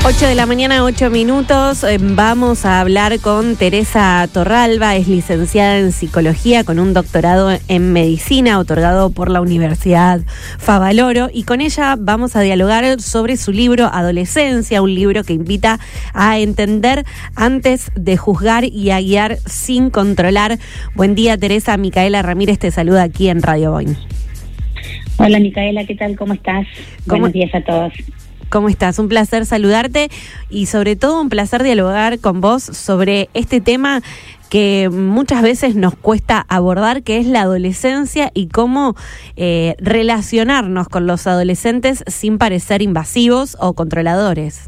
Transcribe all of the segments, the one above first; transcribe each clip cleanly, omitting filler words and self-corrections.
8 de la mañana, 8 minutos. Vamos a hablar con Teresa Torralba, es licenciada en psicología con un doctorado en medicina otorgado por la Universidad Favaloro, y con ella vamos a dialogar sobre su libro Adolescencia, un libro que invita a entender antes de juzgar y a guiar sin controlar. Buen día, Teresa. Micaela Ramírez te saluda aquí en Radio Boing. Hola, Micaela, ¿qué tal? ¿Cómo estás? Buenos días a todos. ¿Cómo estás? Un placer saludarte y sobre todo un placer dialogar con vos sobre este tema que muchas veces nos cuesta abordar, que es la adolescencia y cómo relacionarnos con los adolescentes sin parecer invasivos o controladores.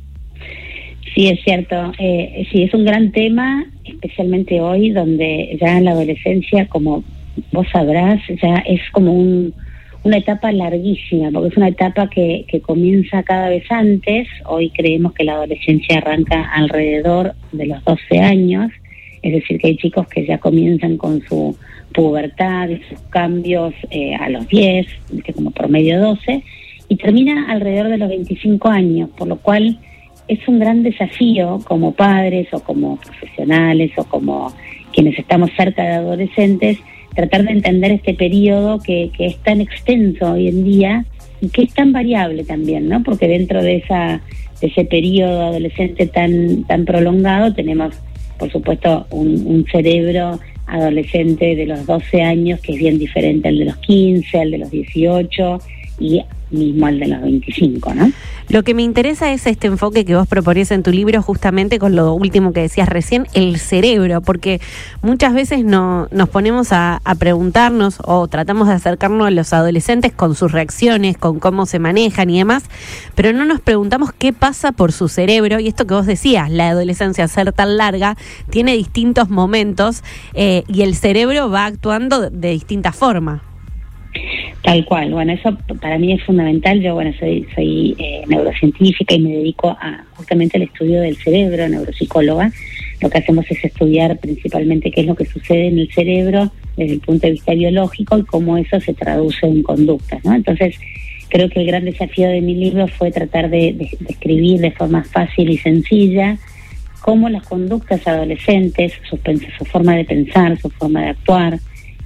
Sí, es cierto. Sí, es un gran tema, especialmente hoy, donde ya la adolescencia, como vos sabrás, ya es como una etapa larguísima, porque es una etapa que comienza cada vez antes. Hoy creemos que la adolescencia arranca alrededor de los 12 años, es decir, que hay chicos que ya comienzan con su pubertad y sus cambios a los 10, como promedio 12, y termina alrededor de los 25 años, por lo cual es un gran desafío como padres o como profesionales o como quienes estamos cerca de adolescentes, tratar de entender este periodo que es tan extenso hoy en día y que es tan variable también, ¿no? Porque dentro de ese periodo adolescente tan prolongado tenemos, por supuesto, un cerebro adolescente de los 12 años que es bien diferente al de los 15, al de los 18 y mismo al de los 25, ¿no? Lo que me interesa es este enfoque que vos proponés en tu libro, justamente con lo último que decías recién, el cerebro, porque muchas veces nos ponemos a preguntarnos o tratamos de acercarnos a los adolescentes con sus reacciones, con cómo se manejan y demás, pero no nos preguntamos qué pasa por su cerebro. Y esto que vos decías, la adolescencia, ser tan larga, tiene distintos momentos y el cerebro va actuando de distinta forma. Tal cual. Bueno, eso para mí es fundamental. Yo, soy neurocientífica y me dedico justamente al estudio del cerebro, neuropsicóloga. Lo que hacemos es estudiar principalmente qué es lo que sucede en el cerebro desde el punto de vista biológico y cómo eso se traduce en conductas, ¿no? Entonces, creo que el gran desafío de mi libro fue tratar de escribir de forma fácil y sencilla cómo las conductas adolescentes, su forma de pensar, su forma de actuar,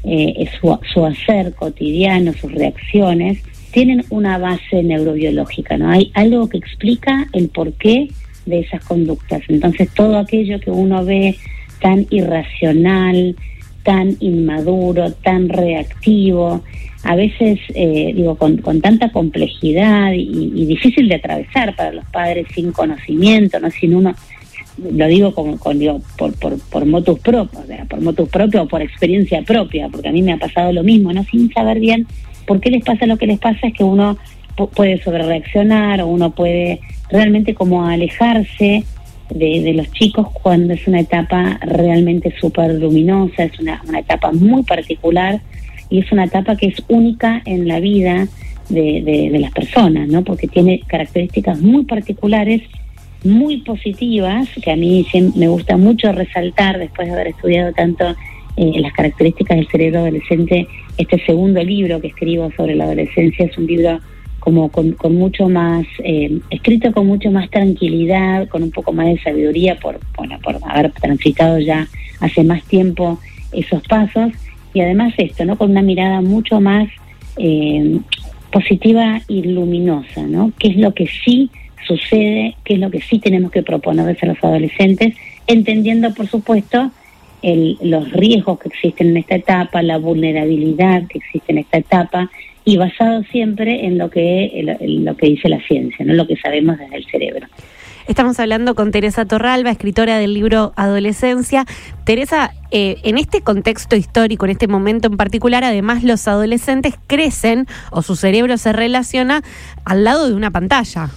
su hacer cotidiano, sus reacciones, tienen una base neurobiológica, ¿no? Hay algo que explica el porqué de esas conductas. Entonces, todo aquello que uno ve tan irracional, tan inmaduro, tan reactivo, a veces, con tanta complejidad y difícil de atravesar para los padres sin conocimiento, ¿no? Sin uno... Lo digo por motus propio, por motus propio o por experiencia propia, porque a mí me ha pasado lo mismo, ¿no? Sin saber bien por qué les pasa lo que les pasa, es que uno puede sobrereaccionar o uno puede realmente como alejarse de los chicos cuando es una etapa realmente súper luminosa, es una etapa muy particular y es una etapa que es única en la vida de las personas, ¿no? Porque tiene características muy particulares, muy positivas, que a mí me gusta mucho resaltar después de haber estudiado tanto las características del cerebro adolescente. Este segundo libro que escribo sobre la adolescencia es un libro como con mucho más, escrito con mucho más tranquilidad, con un poco más de sabiduría por haber transitado ya hace más tiempo esos pasos, y además esto, ¿no? Con una mirada mucho más positiva y luminosa, ¿no? ¿Qué es lo que sí sucede? ¿Qué es lo que sí tenemos que proponerles a los adolescentes? Entendiendo, por supuesto, los riesgos que existen en esta etapa, la vulnerabilidad que existe en esta etapa, y basado siempre en lo que dice la ciencia, no lo que sabemos desde el cerebro. Estamos hablando con Teresa Torralba, escritora del libro Adolescencia. Teresa, en este contexto histórico, en este momento en particular, además los adolescentes crecen o su cerebro se relaciona al lado de una pantalla.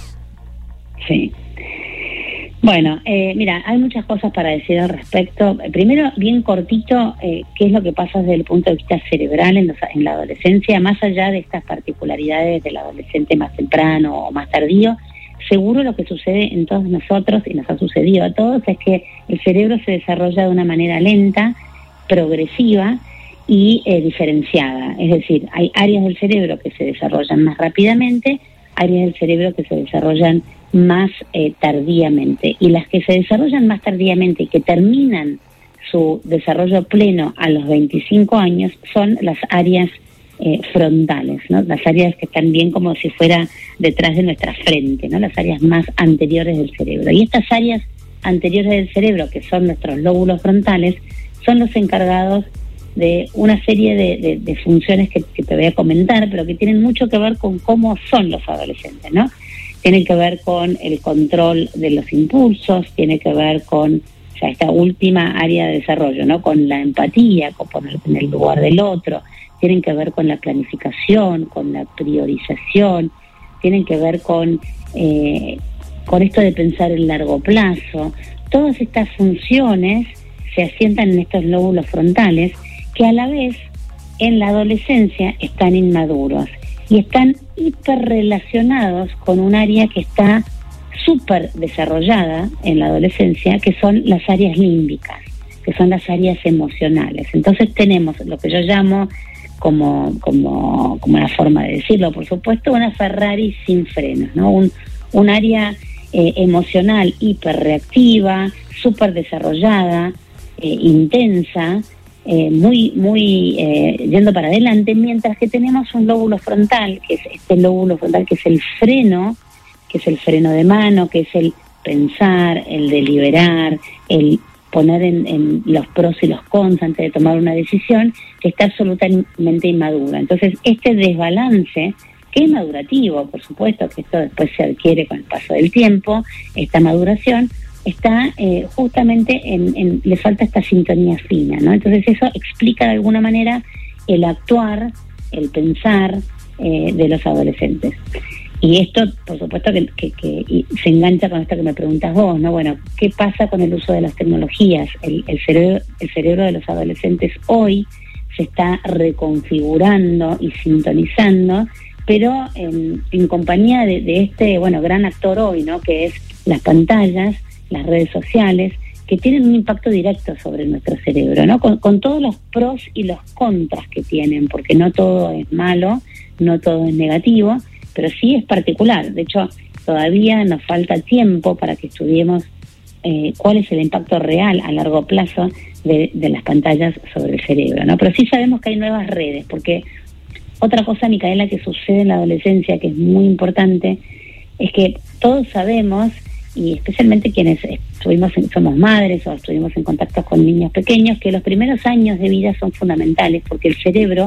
Sí. Bueno, mira, hay muchas cosas para decir al respecto. Primero, bien cortito, qué es lo que pasa desde el punto de vista cerebral en la adolescencia, más allá de estas particularidades del adolescente más temprano o más tardío. Seguro lo que sucede en todos nosotros, y nos ha sucedido a todos, es que el cerebro se desarrolla de una manera lenta, progresiva y diferenciada. Es decir, hay áreas del cerebro que se desarrollan más rápidamente, áreas del cerebro que se desarrollan más tardíamente, y las que se desarrollan más tardíamente y que terminan su desarrollo pleno a los 25 años son las áreas frontales, ¿no? Las áreas que están bien como si fuera detrás de nuestra frente, ¿no? Las áreas más anteriores del cerebro. Y estas áreas anteriores del cerebro, que son nuestros lóbulos frontales, son los encargados de una serie de funciones que te voy a comentar, pero que tienen mucho que ver con cómo son los adolescentes, ¿no? Tienen que ver con el control de los impulsos, tiene que ver con esta última área de desarrollo, ¿no? Con la empatía, con ponerte en el lugar del otro, tienen que ver con la planificación, con la priorización, tienen que ver con esto de pensar en largo plazo. Todas estas funciones se asientan en estos lóbulos frontales que a la vez en la adolescencia están inmaduros y están hiperrelacionados con un área que está súper desarrollada en la adolescencia, que son las áreas límbicas, que son las áreas emocionales. Entonces tenemos lo que yo llamo como una forma de decirlo, por supuesto, una Ferrari sin frenos, ¿no? Un área emocional hiperreactiva, súper desarrollada, intensa, muy yendo para adelante, mientras que tenemos un lóbulo frontal, que es este lóbulo frontal que es el freno de mano, que es el pensar, el deliberar, el poner en los pros y los cons antes de tomar una decisión, que está absolutamente inmadura. Entonces, este desbalance, que es madurativo, por supuesto, que esto después se adquiere con el paso del tiempo, esta maduración, está justamente le falta esta sintonía fina, ¿no? Entonces eso explica de alguna manera el actuar, el pensar de los adolescentes. Y esto, por supuesto, que se engancha con esto que me preguntas vos, ¿no? Bueno, ¿qué pasa con el uso de las tecnologías? El cerebro de los adolescentes hoy se está reconfigurando y sintonizando, pero en compañía de este, gran actor hoy, ¿no? Que es las pantallas, las redes sociales, que tienen un impacto directo sobre nuestro cerebro, ¿no? Con todos los pros y los contras que tienen, porque no todo es malo, no todo es negativo, pero sí es particular. De hecho, todavía nos falta tiempo para que estudiemos cuál es el impacto real a largo plazo de las pantallas sobre el cerebro, ¿no? Pero sí sabemos que hay nuevas redes, porque otra cosa, Micaela, que sucede en la adolescencia, que es muy importante, es que todos sabemos, y especialmente quienes somos madres o estuvimos en contacto con niños pequeños, que los primeros años de vida son fundamentales, porque el cerebro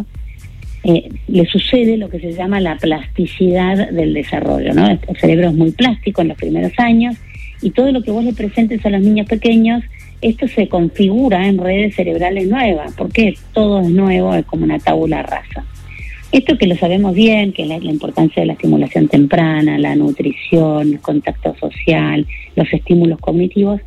le sucede lo que se llama la plasticidad del desarrollo, ¿no? El cerebro es muy plástico en los primeros años, y todo lo que vos le presentes a los niños pequeños, esto se configura en redes cerebrales nuevas, porque todo es nuevo, es como una tabula rasa. Esto que lo sabemos bien, que es la importancia de la estimulación temprana, la nutrición, el contacto social, los estímulos cognitivos,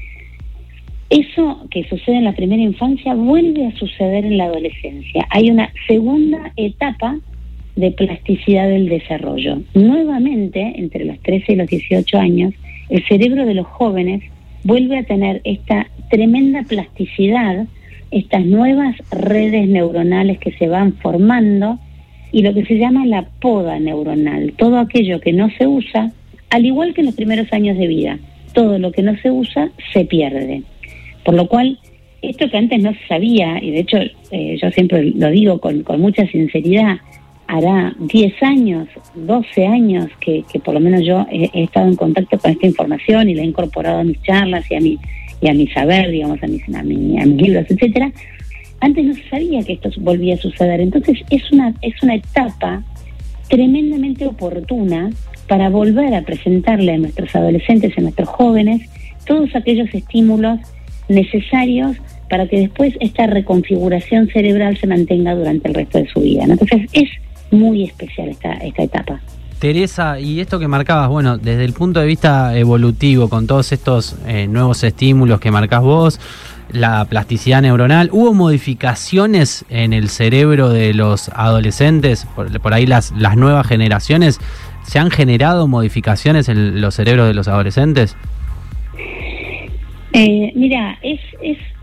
eso que sucede en la primera infancia vuelve a suceder en la adolescencia. Hay una segunda etapa de plasticidad del desarrollo. Nuevamente, entre los 13 y los 18 años, el cerebro de los jóvenes vuelve a tener esta tremenda plasticidad, estas nuevas redes neuronales que se van formando, y lo que se llama la poda neuronal, todo aquello que no se usa, al igual que en los primeros años de vida, todo lo que no se usa se pierde. Por lo cual, esto que antes no se sabía, y de hecho yo siempre lo digo con mucha sinceridad, hará 10 años, 12 años que por lo menos yo he estado en contacto con esta información y la he incorporado a mis charlas y a mi saber, digamos, a mis libros, etcétera. Antes no se sabía que esto volvía a suceder. Entonces es una etapa tremendamente oportuna para volver a presentarle a nuestros adolescentes, a nuestros jóvenes, todos aquellos estímulos necesarios para que después esta reconfiguración cerebral se mantenga durante el resto de su vida, ¿no? Entonces es muy especial esta etapa. Teresa, y esto que marcabas, bueno, desde el punto de vista evolutivo, con todos estos nuevos estímulos que marcás vos, la plasticidad neuronal, ¿hubo modificaciones en el cerebro de los adolescentes? Por ahí las nuevas generaciones, ¿se han generado modificaciones en los cerebros de los adolescentes? Mira,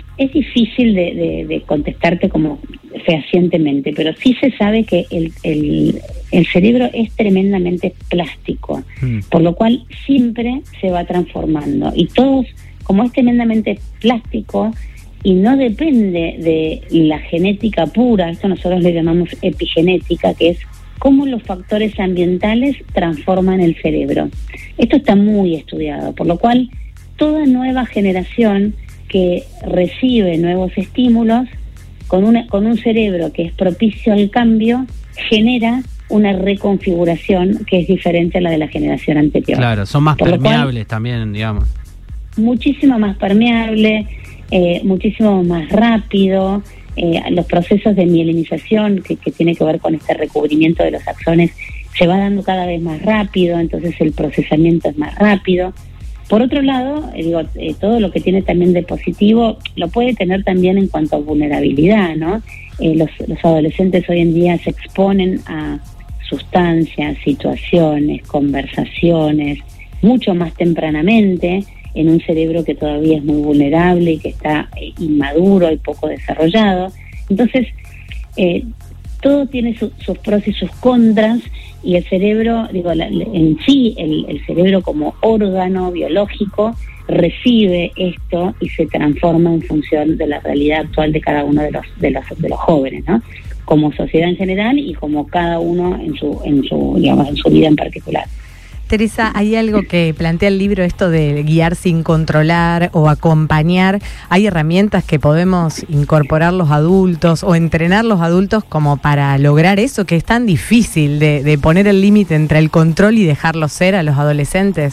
es difícil de contestarte como fehacientemente, pero sí se sabe que el cerebro es tremendamente plástico, por lo cual siempre se va transformando. Y todos, como es tremendamente plástico y no depende de la genética pura, esto nosotros le llamamos epigenética, que es cómo los factores ambientales transforman el cerebro. Esto está muy estudiado, por lo cual toda nueva generación que recibe nuevos estímulos con un cerebro que es propicio al cambio, genera una reconfiguración que es diferente a la de la generación anterior. Claro, son más permeables también, digamos. Muchísimo más permeable, muchísimo más rápido. Los procesos de mielinización que tiene que ver con este recubrimiento de los axones se va dando cada vez más rápido, entonces el procesamiento es más rápido. Por otro lado, todo lo que tiene también de positivo lo puede tener también en cuanto a vulnerabilidad, ¿no? Los adolescentes hoy en día se exponen a sustancias, situaciones, conversaciones, mucho más tempranamente, en un cerebro que todavía es muy vulnerable y que está inmaduro y poco desarrollado. Entonces, todo tiene sus pros y sus contras, y el cerebro, en sí, el cerebro como órgano biológico recibe esto y se transforma en función de la realidad actual de cada uno de los jóvenes, ¿no? Como sociedad en general y como cada uno en su vida en particular. Teresa, hay algo que plantea el libro, esto de guiar sin controlar o acompañar. ¿Hay herramientas que podemos incorporar los adultos o entrenar los adultos como para lograr eso, que es tan difícil de poner el límite entre el control y dejarlo ser a los adolescentes?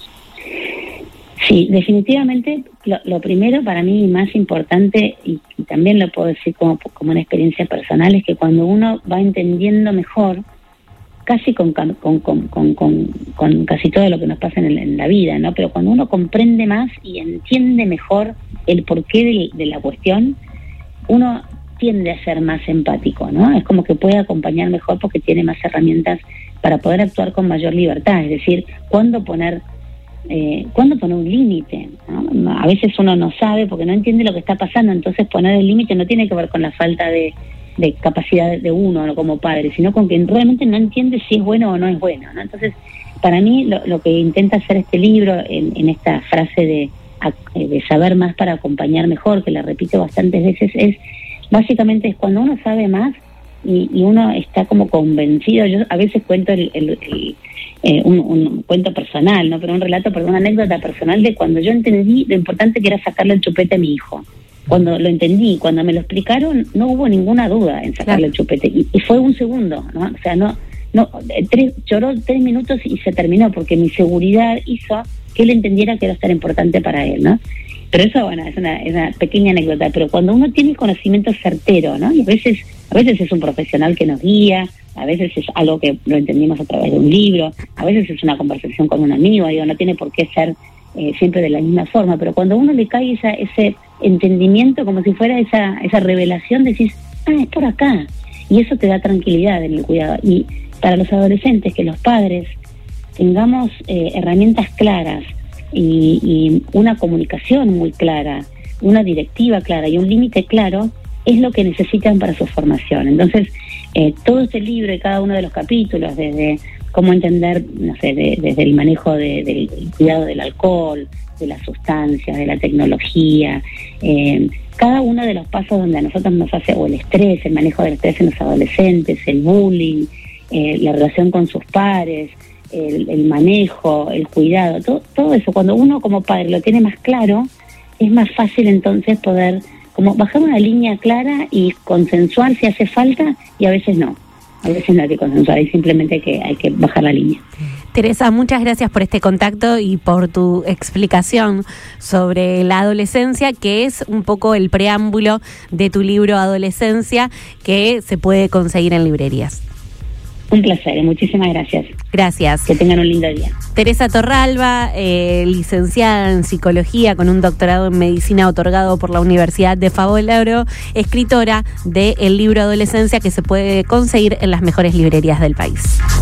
Sí, definitivamente lo primero para mí más importante, y también lo puedo decir como una experiencia personal, es que cuando uno va entendiendo mejor, casi con casi todo lo que nos pasa en la vida, ¿no? Pero cuando uno comprende más y entiende mejor el porqué de la cuestión, uno tiende a ser más empático, ¿no? Es como que puede acompañar mejor porque tiene más herramientas para poder actuar con mayor libertad, es decir, cuándo poner un límite, ¿no? A veces uno no sabe porque no entiende lo que está pasando, entonces poner el límite no tiene que ver con la falta de capacidad de uno, ¿no? Como padre, sino con que realmente no entiende si es bueno o no es bueno, ¿no? Entonces, para mí lo que intenta hacer este libro en esta frase de saber más para acompañar mejor, que la repito bastantes veces, básicamente es cuando uno sabe más y uno está como convencido. Yo a veces cuento un cuento personal, ¿no? Pero una anécdota personal de cuando yo entendí lo importante que era sacarle el chupete a mi hijo. Cuando lo entendí, cuando me lo explicaron, no hubo ninguna duda en sacarle el chupete. Y fue un segundo, ¿no? O sea, lloró 3 minutos y se terminó, porque mi seguridad hizo que él entendiera que era tan importante para él, ¿no? Pero eso, bueno, es una pequeña anécdota. Pero cuando uno tiene el conocimiento certero, ¿no? Y a veces es un profesional que nos guía, a veces es algo que lo entendimos a través de un libro, a veces es una conversación con un amigo, no tiene por qué ser siempre de la misma forma, pero cuando a uno le cae ese entendimiento, como si fuera esa revelación, decís, es por acá, y eso te da tranquilidad en el cuidado. Y para los adolescentes, que los padres tengamos herramientas claras y una comunicación muy clara, una directiva clara y un límite claro, es lo que necesitan para su formación. Entonces, todo este libro y cada uno de los capítulos, desde cómo entender, desde el manejo del cuidado del alcohol, de las sustancias, de la tecnología, cada uno de los pasos donde a nosotros nos hace, o el estrés, el manejo del estrés en los adolescentes, el bullying, la relación con sus pares, el manejo, el cuidado, todo eso, cuando uno como padre lo tiene más claro, es más fácil entonces poder como bajar una línea clara y consensuar si hace falta, y a veces no. A veces no hay que consensuar, y simplemente hay que bajar la línea. Teresa, muchas gracias por este contacto y por tu explicación sobre la adolescencia, que es un poco el preámbulo de tu libro Adolescencia, que se puede conseguir en librerías. Un placer, muchísimas gracias. Gracias. Que tengan un lindo día. Teresa Torralba, licenciada en Psicología con un doctorado en Medicina otorgado por la Universidad de Favaloro, escritora del libro Adolescencia, que se puede conseguir en las mejores librerías del país.